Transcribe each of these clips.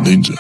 نینجا.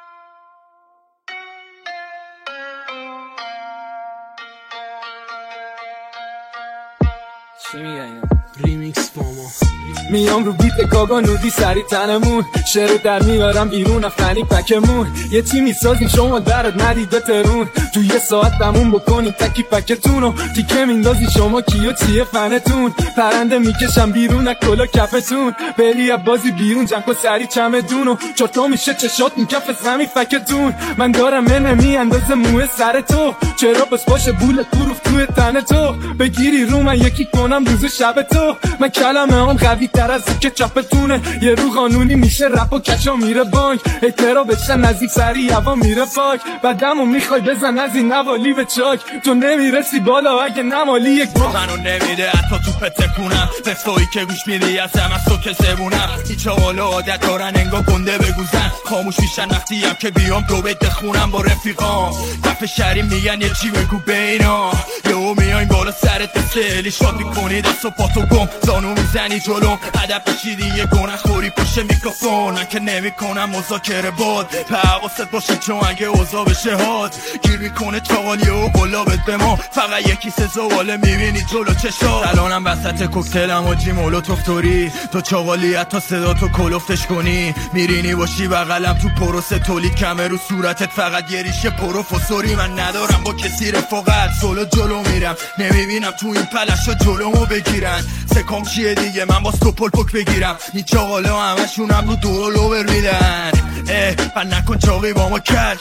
چی میگه اینا؟ ریمیکس فاما میام رو بیت کاگا نودی سری تنمون شعر در میارم بیرون افنی پکمون یه چی میسازیم شما درد ندید بترون تو یه ساعت تموم بکنید تکی پکتونو تیکه میندازی شما کیو چیه فنتون پرنده میکشم بیرون از کلا کفتون بری بازی بیرون جنگ سری چمدونو چرتا میشه چشات این کف زمین فکتون من دارم منمی اندازه موه سر تو چرا بس باشه بول تو رو توی تن تو بگیری رو من یکی کنم روز شب تو من کلمه هم قوی تر از که چپتونه یه رو قانونی میشه رپ و کچا میره بانک اعترا بشن از این سری هوا میره پاک بعدمو میخوای بزن از این نوالی به چاک تو نمیرسی بالا اگه نمالی یک منو نمیده حتی تو پتکونم قصایی که گوش میدی از هم از تو که زبونم هیچ حالا عادت دارن انگا گنده بگوزن خاموش میشن وقتی هم که بیام دو بیت بخونم با رفیقام دفع شهری میگن یه چی بگو بینا یهو میایم بالا سرت بسلی شاد میکنی دست و پاتو گم زانو میزنی جلوم هدف بشیدی یه گناه خوری پشت میکروفون من که نمیکنم مذاکره باد حواست باشه چون اگه اوضاع بشه هات گیر میکنه چاقالی و گلابت به ما فقط یکی سه زواله میبینی جلو چشات الانم وسط کوکتلم و جی مولوتوف توری تو چاقالی حتی صدا تو کلفتش کنی میرینی باشی بغلم تو پروسه تولید کمه رو صورتت فقط یه ریشه پروفسوری من ندارم با کسی رفاقت سولو جلو میرم نمیبینم تو این پلشا جلومو بگیرن سکام چیه دیگه من باز تو پل پک بگیرم این چاقالا همشونم رو دورو برمیدن من نکن چاقی با ما کج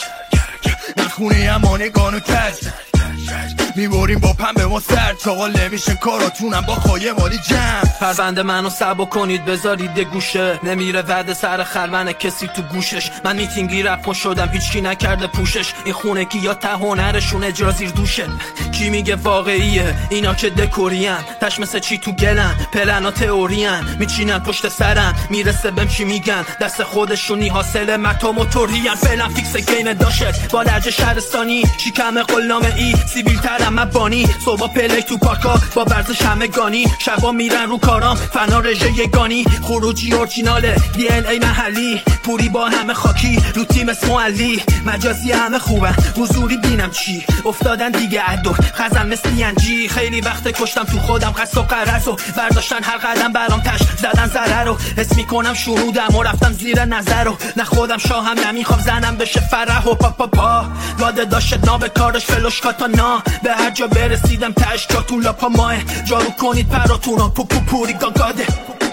نخونی اما نگانو کج میبوریم با پنبه ما سر چاقال نمیشه کاراتونم با خواهی مالی جمع پرونده منو سبا کنید بذارید یه گوشه نمیره وعده سر خلوان کسی تو گوشش من میتینگی رپ شدم هیچکی نکرده پوشش این خونه کی یا ته هنرشون اجرا زیر دوشه کی میگه واقعیه اینا که دکورین تش مثل چی تو گلن پلنا تئورین میچینن پشت سرن میرسه بهم چی میگن دست خودشونی حاصل متا موتورین فعلا فیکس گیم داشت با لهجه شهرستانی شیکم قلنامه ای سیبیل ترم مبانی صبح پلی تو پارکا با ورزش همگانی شبا میرن رو کارام فنا رژه یگانی خروجی اورجیناله دی ان ای محلی پوری با همه خاکی رو تیم اسمو علی مجازی همه خوبن حضوری بینم چی افتادن دیگه عدو خزن مثل انجی خیلی وقت کشتم تو خودم قصد و قرص و برداشتن هر قدم برام تش زدن ضرر رو حس میکنم شنودم و رفتم زیر نظر رو نه خودم شاهم نمیخوام زنم بشه فرح و پا واده داشت نا به کارش فلوش کاتانا به هر جا برسیدم تش جاتون لاپا ماه جارو کنید پراتونو پوری گاگاده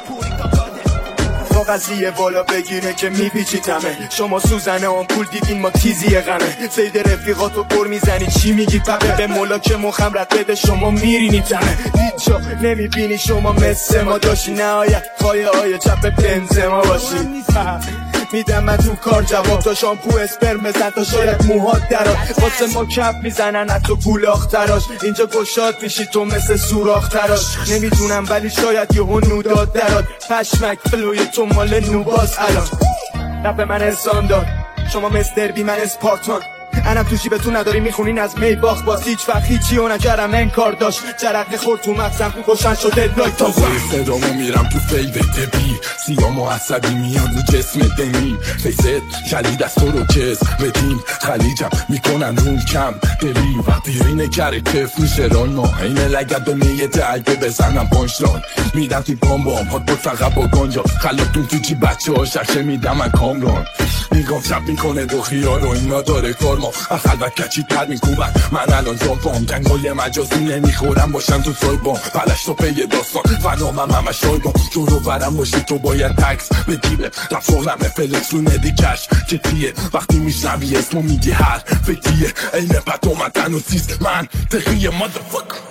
با قضیه بالا بگیره که میپیچی تمه شما سوزنه آمپول دیدین ما تیزی غمه سید رفیقاتو پر میزنی چی میگی پپه به مولا که مخم رد بده شما میرینی تمه هیچا نمیبینی شما مثل ما داشتی نهایت پایه چپ بنزما باشی میدم من تو کار جواب تا شامپو اسپرم بزن تا شاید موهات دراد واسه ما کپ میزنن حتی گولاخ تراش اینجا گشاد میشی تو مثل سوراخ تراش نمیدونم ولی شاید یهو نوداد دراد پشمک فلوی تو مال نوباز الان رپ من انسان دار شما مستر بی من اسپارتان انم تو جیبتون نداری میخونین از می باخت باز هیچ وقت هیچی و نکرم انکار داشت جرقه خورد تو مغزم خوشن شده لایک تا خوی صدامو میرم تو فیوت بی سیام و عصبی میاد رو جسم دنی فیست شلید از تو رو کس بدین خلیجم میکنن رون کم دلی وقتی اینه کره کف میشه ران ما اینه لگت به نیت اگه بزنم پانشران میدم تی بام هات بود فقط با گنجا خلاقتون تو چی بچه ها شرشه میدم من کامران میگم چپ میکنه دو خیار و اینا داره کار ما خلوت کچی تر میکوبن من الان زنبام جنگای مجازی نمیخورم باشم تو سایبام پلش تو پی داستان فنامم همه شایبام جورو برم باشی تو باید تکس بگیره رفاقم فلکس رو ندیکش جدیه وقتی میشنوی اسمو میگی هر فکریه این پتو مدن و سیست من تقیه مادرفاک